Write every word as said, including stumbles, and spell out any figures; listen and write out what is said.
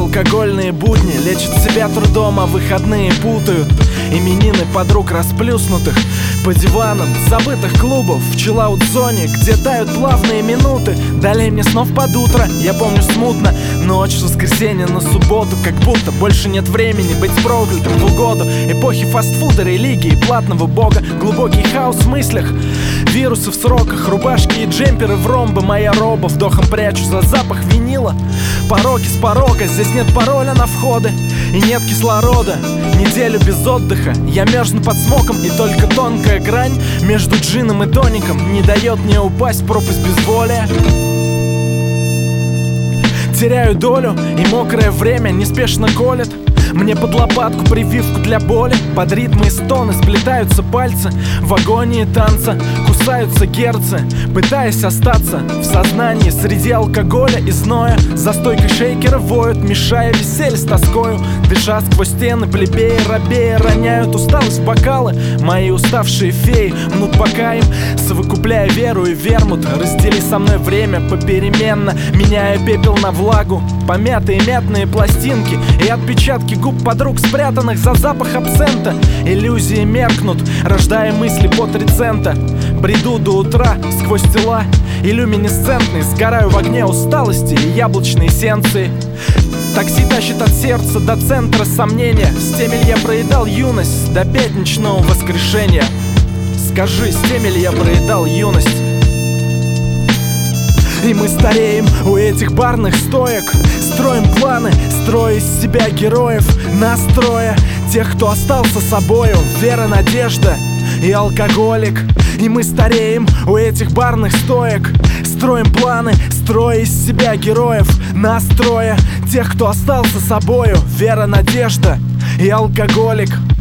алкогольные будни лечат себя трудом, а выходные путают именины подруг расплюснутых по диванам забытых клубов в чиллаут-зоне, где тают плавные минуты. Далее мне снов под утро, я помню смутно ночь с воскресенья на субботу, как будто больше нет времени быть проклятым в угоду эпохи фастфуда, религии, платного бога. Глубокий хаос в мыслях, вирусы в сроках, рубашки и джемперы в ромбы. Моя роба, вдохом прячу за запах винила, пороки с порога, здесь нет пароля на входы и нет кислорода. Неделю без отдыха, я мерзну под смоком, и только тонкая грань между джином и тоником не дает мне упасть в пропасть безволия. Теряю долю, и мокрое время неспешно колет мне под лопатку прививку для боли. Под ритмы и стоны сплетаются пальцы в агонии танца, кусаются герцы, пытаясь остаться в сознании среди алкоголя и зноя. За стойкой шейкера воют, мешая веселье с тоскою. Дыша сквозь стены, плебеи рабея роняют усталость в бокалы. Мои уставшие феи мнут бока им, совокупляя веру и вермут. Раздели со мной время попеременно, меняя пепел на влагу, помятые мятные пластинки и отпечатки губ подруг, спрятанных за запах абсента. Иллюзии меркнут, рождая мысли под три цента. Бреду до утра сквозь тела иллюминесцентные, сгораю в огне усталости и яблочной эссенции. Такси тащит от сердца до центра сомнения. С теми ли я проедал юность до пятничного воскрешения? Скажи, с теми ли я проедал юность? И мы стареем у этих барных стоек, строим планы, строя из себя героев, настроя тех, кто остался собою. Вера, надежда и алкоголик. И мы стареем у этих барных стоек, строим планы, строя из себя героев, настроя тех, кто остался собою. Вера, надежда и алкоголик.